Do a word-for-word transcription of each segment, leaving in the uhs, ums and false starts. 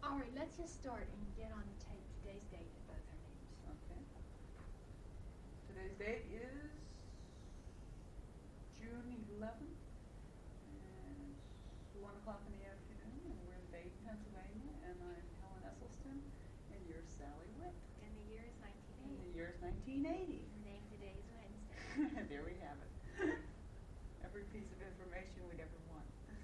All right, let's just start and get on the tape today's date and both our names. Okay. Today's date is June eleventh, and it's one o'clock in the afternoon, and we're in Dayton, Pennsylvania, and I'm Helen Esselstyn, and you're Sally Witt. And the year is nineteen eighty. And the year is nineteen eighty. Her name today is Wednesday. There we have it. Every piece of information we'd ever want.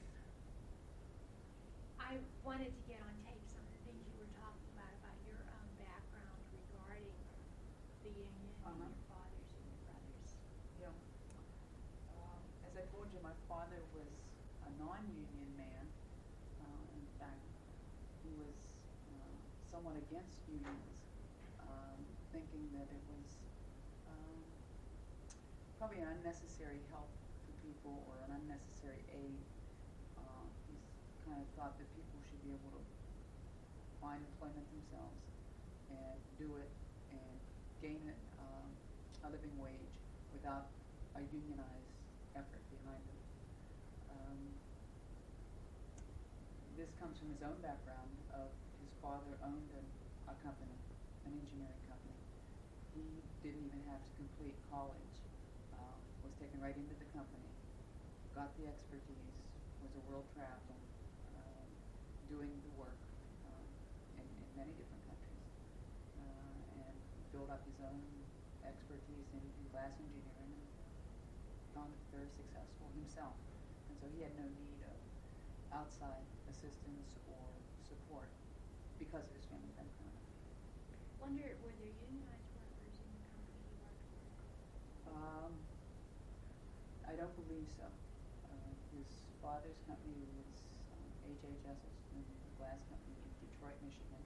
I wanted to get on tape some of the things you were talking about, about your um, background regarding the union Uh-huh. and your fathers and your brothers. Yeah. Um, as I told you, my father was a non-union man. Uh, in fact, he was uh, somewhat against unions, um, thinking that it was um, probably an unnecessary help to people or an unnecessary aid. Uh, he's kind of thought that people should be able to find employment themselves and do it and gain it, um, a living wage without a unionized effort behind it. Um, this comes from his own background of his father owned a, a company, an engineering company. He didn't even have to complete college, uh, was taken right into the company, got the expertise, was a world traveler, um, doing the work um, in, in many different countries, uh, and built up his own expertise in, in glass engineering and found it very successful himself. And so he had no need of outside assistance or support because of his family background. Wonder, were there unionized workers in the company you worked for? Um, I don't believe so. Uh, his father's company was um, H H Esselstyn Glass Company in Detroit, Michigan.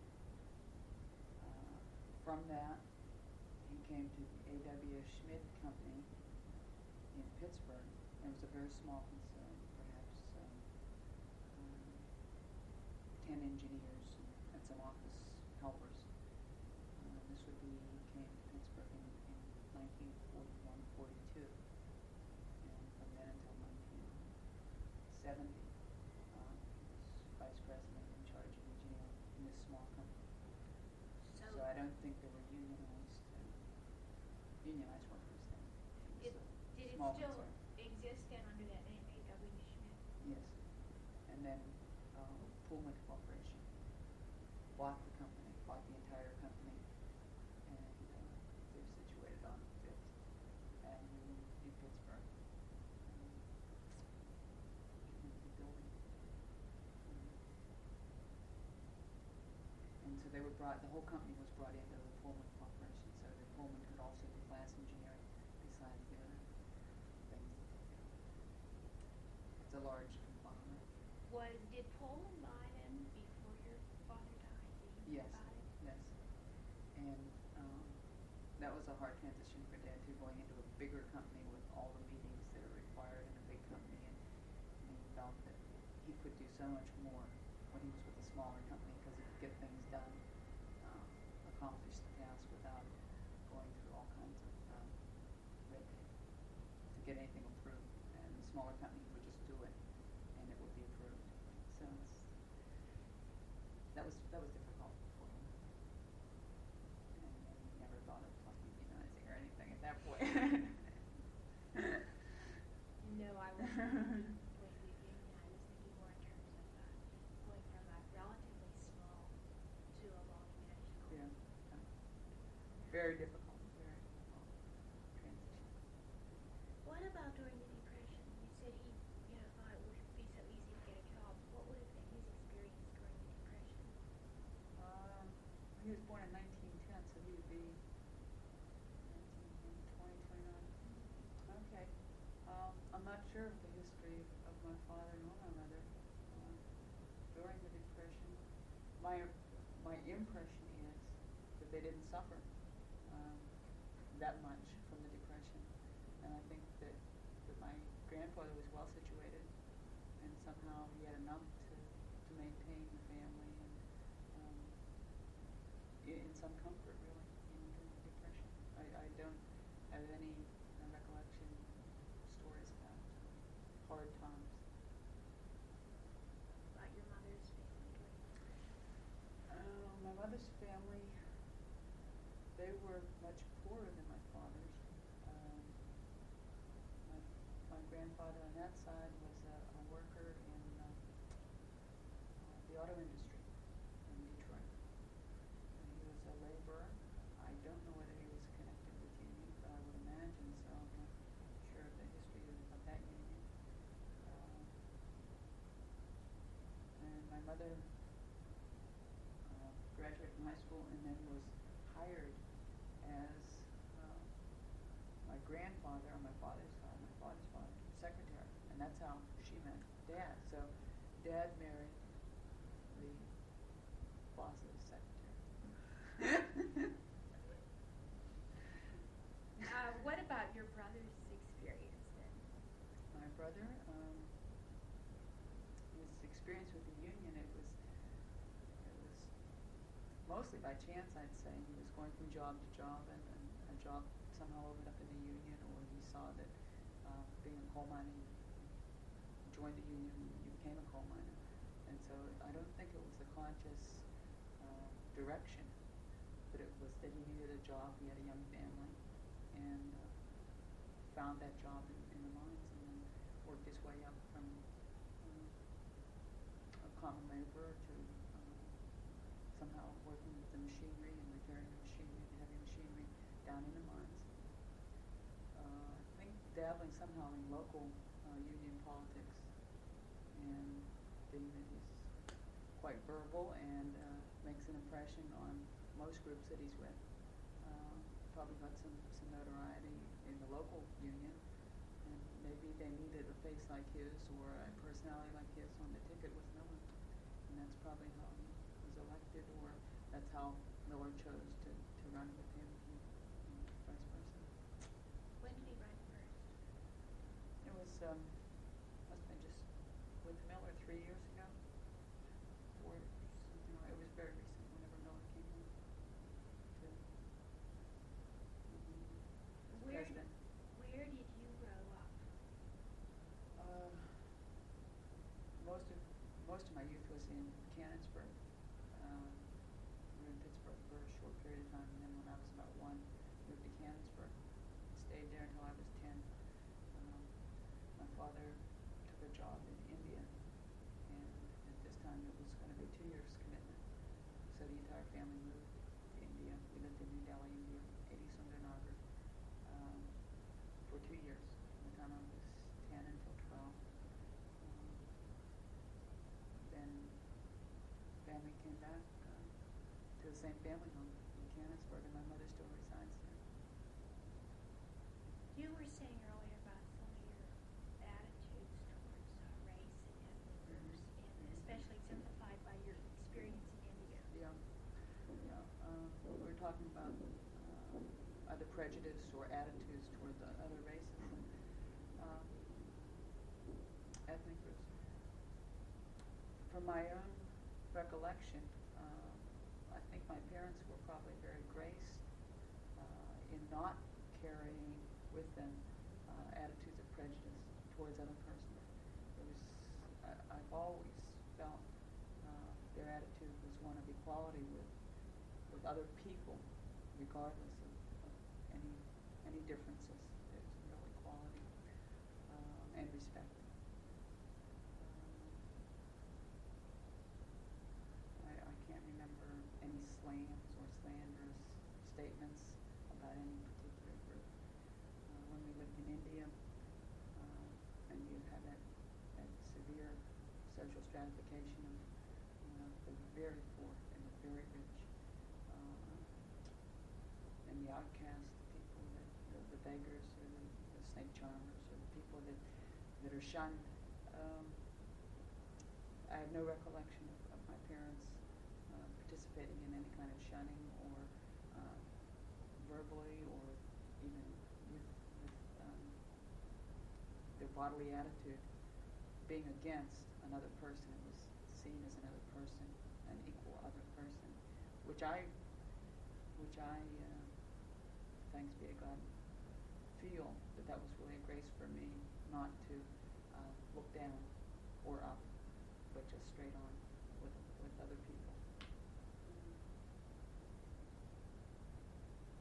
Uh, from that, he came to the A W Schmid Company in Pittsburgh. It was a very small concern, perhaps um, um, ten engineers and some office helpers. Uh, this would be, he came to Pittsburgh in, in nineteen forty-one, forty-two. And from then until nineteen seventy, uh, he was vice president in charge of engineering in this small company. So, So I don't think there were unionized, uh, unionized workers then. it, was a did it small still concern. exist then under that name, A W Schmidt? Yes. And then um, Pullman Corporation bought the company, bought the entire company, and uh, they're situated on Fifth Avenue in Pittsburgh. Um, in the building. Um, and so they were brought, the whole company was brought into the Pullman Corporation so that Pullman could also do glass engineering besides their things that they do. It's a large conglomerate. Was, did Pullman buy them before your father died? Did he Yes, buy it? yes. And um, that was a hard transition for Dad too, going into a bigger company with all the meetings that are required in a big company, and, and he felt that he could do so much more when he was with a smaller company because he could get things done, um, accomplish the task without going through all kinds of um, red tape to get anything approved. And the smaller company would just do it, and it would be approved. So it's, that was that was difficult for him. And, and he never thought of like unionizing or anything at that point. No, I wasn't thinking with the union. I was thinking more in terms of uh, going from a relatively small to a multinational. Yeah. yeah. Very difficult. Very difficult transition. What about during the Depression? You said he, you know, thought it would be so easy to get a job. What would have been his experience during the Depression? Um, he was born in nineteen ten, so he would be nineteen, twenty, twenty-nine. Okay. Um, I'm not sure of the history of my father nor my mother uh, during the Depression. My my impression is that they didn't suffer um, that much from the Depression, and I think that, that my grandfather was well situated, and somehow he had enough to, to maintain the family and um, in, in some comfort, really, in during the Depression. I, I don't have any uh, recollection stories about uh, hard times. About your mother's family during the Depression? they were much poorer than my father's. Um, my, my grandfather on that side was a, a worker in uh, uh, the auto industry in Detroit. And he was a laborer. I don't know whether he was connected with unions, but I would imagine so. I'm not sure of the history of, of that union. Um, and my mother uh, graduated from high school and then was hired as uh, my grandfather on my father's side, my father's father, secretary, and that's how she met Dad. So Dad married the boss's secretary. Uh, what about your brother's experience then? My brother, um, his experience with the union, it was, it was mostly by chance, I'd say. He was going from job to job, and, and a job somehow opened up in the union, or he saw that uh, being a coal miner, you joined the union, you became a coal miner. And so I don't think it was a conscious uh, direction, but it was that he needed a job, he had a young family, and uh, found that job in, in the mines, and then worked his way up from um, a common laborer to uh, somehow working with the machinery and repairing the machinery, the heavy machinery down in the mines. Uh, I think dabbling somehow in local uh, union politics, and being that he's quite verbal and uh, makes an impression on most groups that he's with. Uh, probably got some, some notoriety in the local union, and maybe they needed a face like his or a personality like his on the ticket with Miller, and that's probably how he was elected, or that's how Miller chose to, to run with him, and, and vice versa. When did he run first? It was, um, must have been just with Miller three years ago, or something like it was very recent, whenever Miller came in to, mm-hmm, as Where, president. where did you grow up? Uh, most of most of my youth was in Canonsburg. Um, we were in Pittsburgh for a short period of time, and then when I was about one, moved to Canonsburg. Stayed there until I was ten. Um, my father took a job in India, and at this time it was going to be two years commitment. So the entire family moved to India. We lived in New Delhi, India, eighty Sundarnagar, um, for two years, from the time I was ten until twelve. Um, then family came back uh, to the same family home in Canonsburg, and my mother still resides there. You were saying earlier about some of your attitudes towards uh, race and ethnic groups, Mhm. and especially exemplified by your experience in India. Yeah, yeah. Um, we were talking about uh, other prejudice or attitudes toward the other races and um, ethnic groups. From my own recollection, uh, I think my parents were probably very graced uh, in not carrying with them uh, attitudes of prejudice towards other persons. It was, I, I've always felt uh, their attitude was one of equality with with other people, regardless of, of any any differences. There's real equality um, and respect. Um, I, I can't remember any slams or slanderous statements about any particular group. Uh, when we lived in India, uh, and you had that, that severe social stratification of, you know, the very poor and the very rich, uh, and the outcasts, the people that, the, the beggars or the, the snake charmers or the people that, that are shunned. Um, I have no recollection of, of my parents uh, participating in any kind of shunning or uh, verbally or even with, with um, their bodily attitude being against another person. It was seen as another person, an equal other person, which I, which I, uh, thanks be to God, feel that that was really a grace for me, not to uh, look down or up, but just straight on with with other people.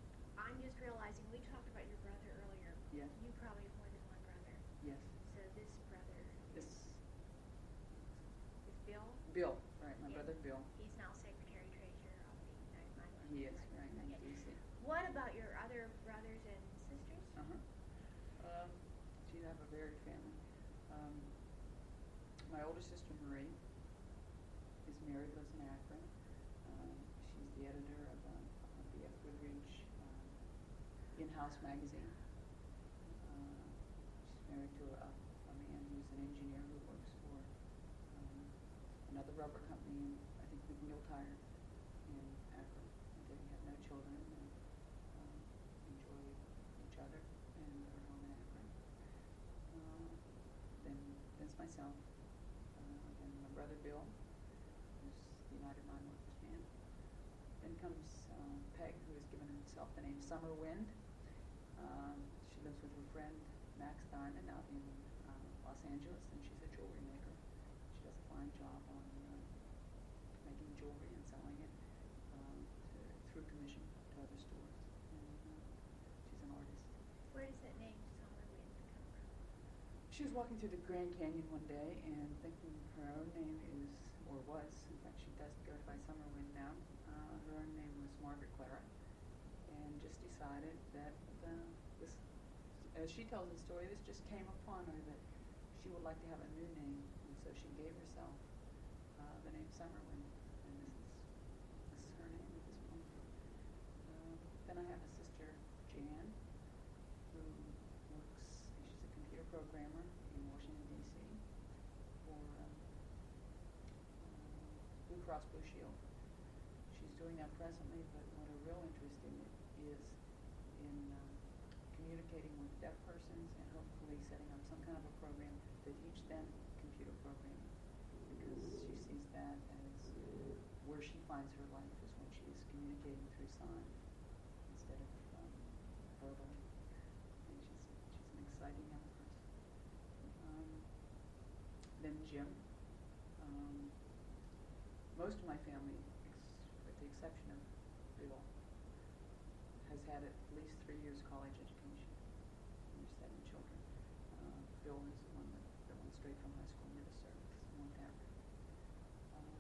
Bill, right, my Yeah. brother Bill. He's now secretary treasurer of the United Mine He is, Workers. right, in Okay. D C. What about your other brothers and sisters? Uh-huh. Um, gee, I have a varied family. Um, my older sister Marie is married, lives in Akron. Um, she's the editor of um, uh, the F. Goodrich um, in-house magazine. Uh, she's married to a, a man who's an engineer who works for um, another rubber company, in, I think McNeil Tire in Akron. They have no children and um, enjoy each other and their home in Akron. Uh, then there's myself. Uh, then my brother Bill, who's the United Mine Workers man. Then comes um, Peg, who has given herself the name Summer Wind. Um, she lives with her friend Max Diamond out in uh, Los Angeles, and she's a jewelry maker. She does a fine job on uh, making jewelry and selling it um, to, through commission to other stores. And uh, she's an artist. Where does that name Summer Wind come from? She was walking through the Grand Canyon one day and thinking her own name is, or was, in fact she does go by Summer Wind now, uh, her own name was Margaret Clara, and just decided that uh, this, as she tells the story, this just came upon her that she would like to have a new name, and so she gave herself uh, the name Summer Wind, and this is, this is her name at this point. Uh, then I have a sister, Jan, who works, she's a computer programmer in Washington, D C for um, uh, Blue Cross Blue Shield. She's doing that presently, but what her real interest in it is in um, communicating with deaf persons and hopefully setting up some kind of a program to teach them computer programming, because she sees that as where she finds her life is when she is communicating through sign instead of um, verbal. And she's, she's an exciting young person. Um, then Jim. Um, most of my family, ex- with the exception of Bill, has had at least three years college education. And there's seven children. Uh, Bill is the one that, that went straight from high school into service and went that route. Um,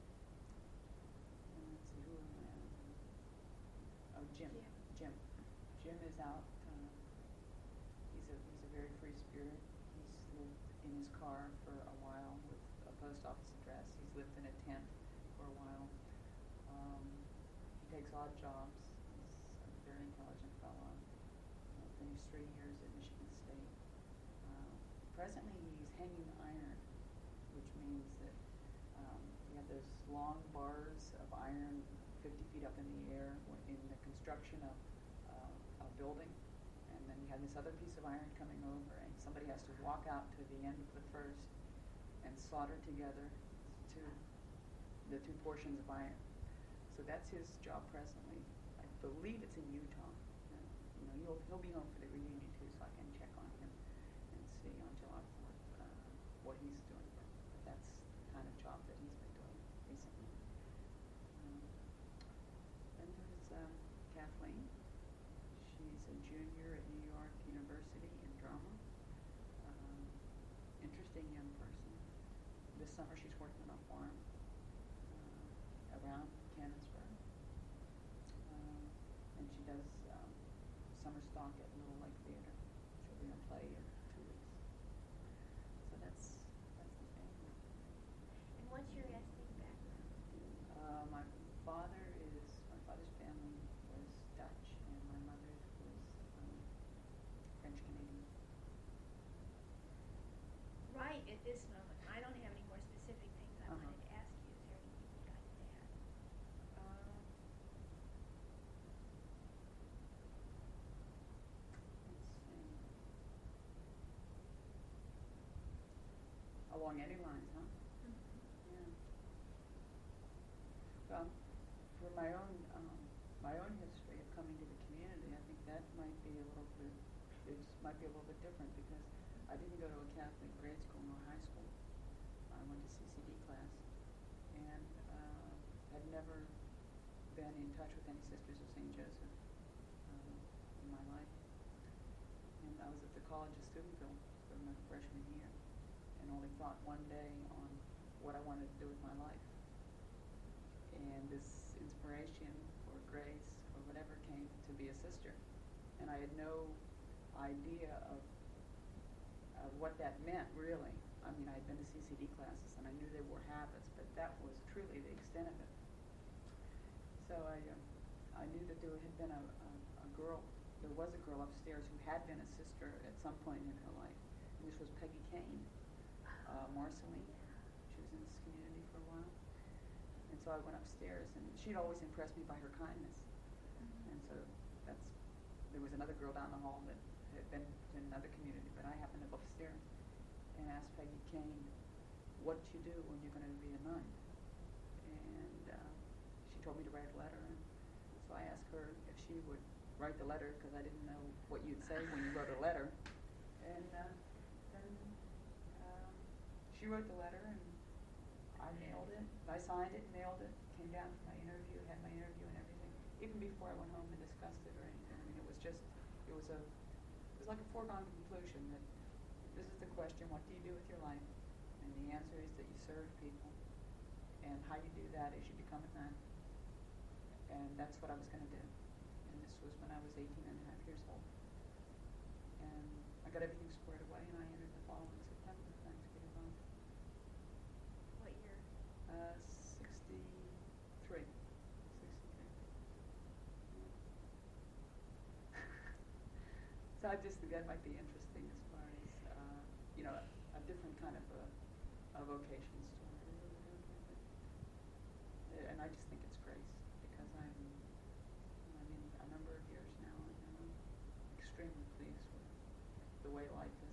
and let's see, who am I on? Oh, Jim. Jim. Jim. Jim is out. Uh, he's a he's a very free spirit. He's lived in his car for a while with a post office address. He's lived in a tent for a while. Um, he takes odd jobs. He's a very intelligent fellow. Uh, finished three years at Michigan State. Uh, presently, he's hanging iron, which means that um, you have those long bars of iron fifty feet up in the air w- in the construction of uh, a building, and then you have this other piece of iron coming over, and somebody has to walk out to the end of the first and solder together two, the two portions of iron. So that's his job presently. I believe it's in Utah. Uh, you know, he'll he'll be home for the reunion too, so I can check on him and see on July fourth uh, what he's doing. But, but that's the kind of job that he's been doing recently. Um, then there's um, Kathleen. She's a junior at New York University in drama. Um, interesting young person. This summer she's working on a farm uh, around Canonsburg. Um, and she does um, summer stock at Little Lake Theater. She'll be in a play in two weeks. So that's that's the family. And what's your ethnic background? Uh, my father is my father's family was Dutch, and my mother's was um, French Canadian. Right at this moment, I don't have any more specific things I Uh-huh. wanted to ask you. Is there anything you'd like to add? Um, let's see. Along any lines, huh? Yeah. Well, for my own um, my own history of coming to the community, I think that might be a little bit it might be a little bit different because I didn't go to a Catholic grade school nor high school. I went to C C D class and uh, had never been in touch with any Sisters of Saint Joseph um, in my life. And I was at the College of Steubenville for my freshman year and only thought one day on what I wanted to do with my life. And this inspiration or grace or whatever came to be a sister. And I had no idea of, of what that meant, really. I mean, I had been to C C D classes and I knew they were habits, but that was truly the extent of it. So I, um, I knew that there had been a, a, a girl, there was a girl upstairs who had been a sister at some point in her life. And this was Peggy Kane, uh, Marceline. She was in this community for a while. And so I went upstairs, and she'd always impressed me by her kindness. And so that's, there was another girl down the hall that had been in another community, but I happened to go upstairs and asked Peggy Kane what you do when you're going to be a nun. And uh, she told me to write a letter. And so I asked her if she would write the letter, because I didn't know what you'd say when you wrote a letter. And uh, then um, she wrote the letter, and I mailed it. I signed it, mailed it, came down for my interview, had my interview and everything. Even before I went home and discussed it or anything. I mean, it was just, it was a, it was like a foregone conclusion that this is the question, what do you do with your life? And the answer is that you serve people. And how you do that is you become a nun. And that's what I was going to do. And this was when I was eighteen and a half years old. And I got everything squared away, and I entered the following September, thanks be to God. What year? Uh, sixty-three. sixty-three. So I just think that might be interesting as far as, uh, you know, a, a different kind of a, a vocation story. Uh, And I just think it's grace, because I'm, I mean, a number of years now, and I'm extremely pleased with the way life